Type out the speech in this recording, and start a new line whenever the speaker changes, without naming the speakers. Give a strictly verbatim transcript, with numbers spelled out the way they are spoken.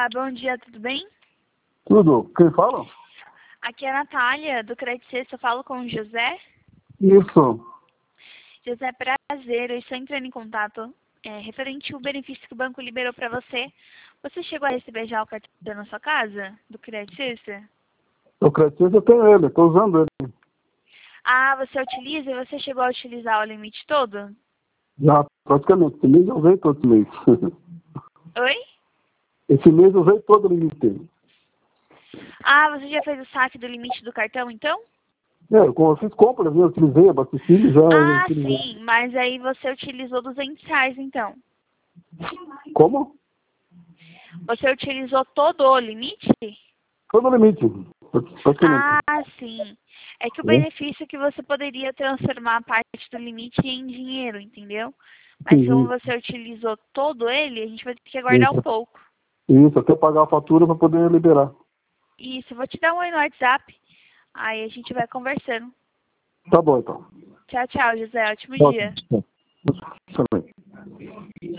Olá, bom dia, tudo bem?
Tudo. Quem fala?
Aqui é a Natália, do Crédito Sexta. Eu falo com o José.
Isso.
José, prazer. Eu estou entrando em contato é, referente ao benefício que o banco liberou para você. Você chegou a receber já o cartão na sua casa, do Crédito Sexta?
O crédito eu tenho ele, estou usando ele.
Ah, você utiliza e você chegou a utilizar o limite todo?
Já praticamente. Esse mês eu usei todo esse mês.
Oi?
Esse mês eu usei todo o limite.
Ah, você já fez o saque do limite do cartão, então?
É, eu eu fiz compras, né? Eu utilizei, abasteci, já eu
Ah,
utilizei.
sim, mas aí você utilizou duzentos reais, então.
Como?
Você utilizou todo o limite?
Todo o limite. Praticamente.
Ah, sim. É que o
É.
benefício é que você poderia transformar a parte do limite em dinheiro, entendeu? Mas como
Sim.
você utilizou todo ele, a gente vai ter que aguardar um
Isso.
pouco.
Isso, até pagar a fatura para poder liberar.
Isso, eu vou te dar um oi no WhatsApp. Aí a gente vai conversando.
Tá bom, então.
Tchau, tchau, José. Ótimo dia.
Ótimo. Também.